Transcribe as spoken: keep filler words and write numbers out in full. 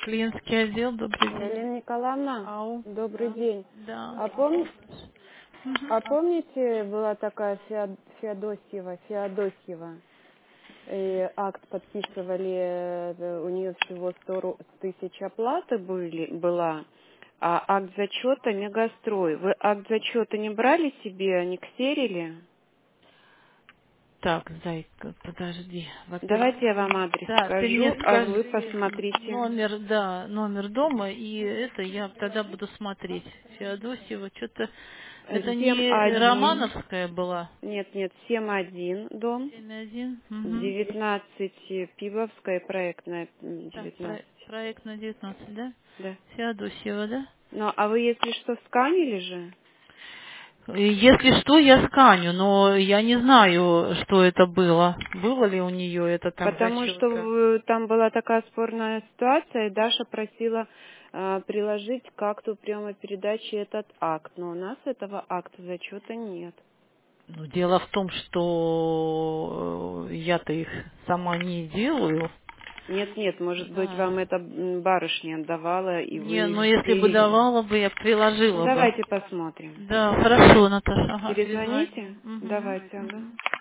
Клиентский отдел, добрый день. Галина Николаевна, Ау. добрый Да. день. Да. А, пом- Мгм. а помните, была такая Феод- Феодосьева, Феодосьева, и акт подписывали, э, у нее всего сто ру- тысяч оплаты были, была, а акт зачета Мегастрой. Вы акт зачета не брали себе, не ксерили? Так, зайка, подожди. Во-первых, Давайте я вам адрес да, ты мне скажу, а вы скажи посмотрите. номер, да, номер дома, и это я тогда буду смотреть. Феодосьева, что-то, это семь не один, Романовская была? нет, нет, семь один дом. семь один. Угу. девятнадцать Пивовская, проектная, м, Так, про- девятнадцать. проект на девятнадцать, да? Да. Феодосьева, да? Ну, а вы, если что, сканили же? Если что, я сканю, но я не знаю, что это было. Было ли у нее это там Потому что зачетка? в- там была такая спорная ситуация, и Даша просила э, приложить к акту приема передачи этот акт. Но у нас этого акта зачета нет. Ну, дело в том, что э, я-то их сама не делаю. Нет, нет, может быть, Да. вам эта м, барышня отдавала, и Не, вы ну если бы стерили. давала бы, я Ну, приложила бы. давайте посмотрим. Да, хорошо, Наташа. Ага, перезвони. Перезвоните? Угу. Давайте, ага. Угу.